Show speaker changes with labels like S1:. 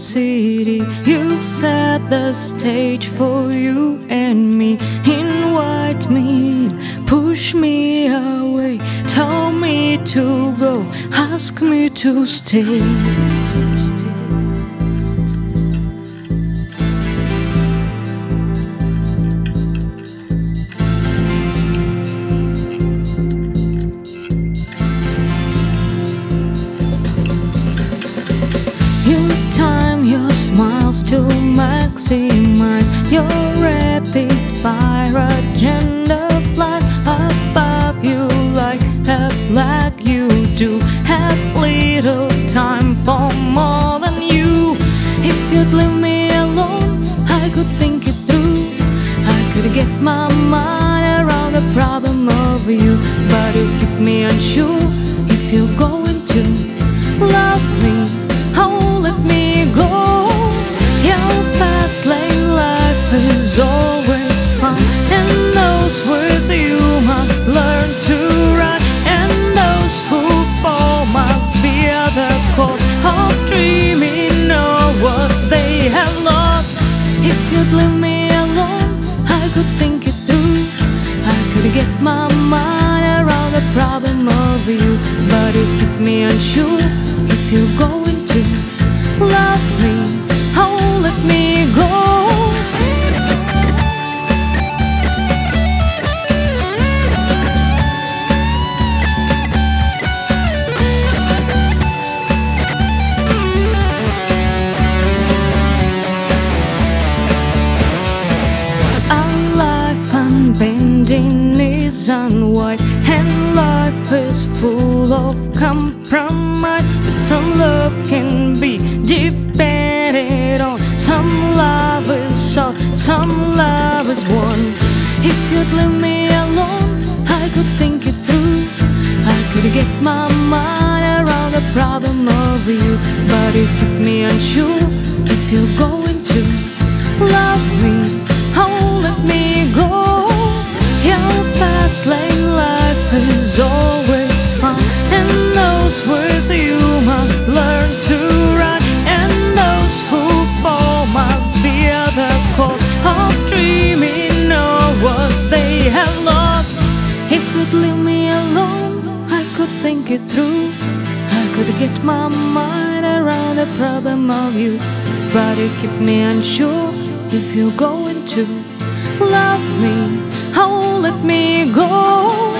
S1: city. You set the stage for you and me. Invite me, push me away, tell me to go, ask me to stay. You time your smiles to maximize your rapid fire agenda. Fly above you like a flag. You do have little time for more than you. If you'd leave me alone, I could think it through. I could get my mind around the problem of you, but you keep me unsure if you're going to love me. Oh, let me go. Your fast lane life is always fun, and those with you must learn to run, and those who fall must bear the cost of dreaming of what they have lost. If you'd leave me alone, I could think it through. I could get my mind around the problem of you, but you keep me unsure if you're going to love me. Oh, let me go. Our life unbending is unwise, and life is full of compromise. But some love can be depended on. Some love is soft, some love is won. If you'd leave me alone, I could think it through. I could get my mind around the problem of you, but you keep me unsure if you're going to love me. Oh, let me go. Your fast lane life is always fun, and those with you must learn to run, and those who fall must bear the cost of dreaming of what they have lost. If you'd leave me alone, I could think it through. I could get my mind around the problem of you, but you keep me unsure if you're going to love me. Oh, let me go.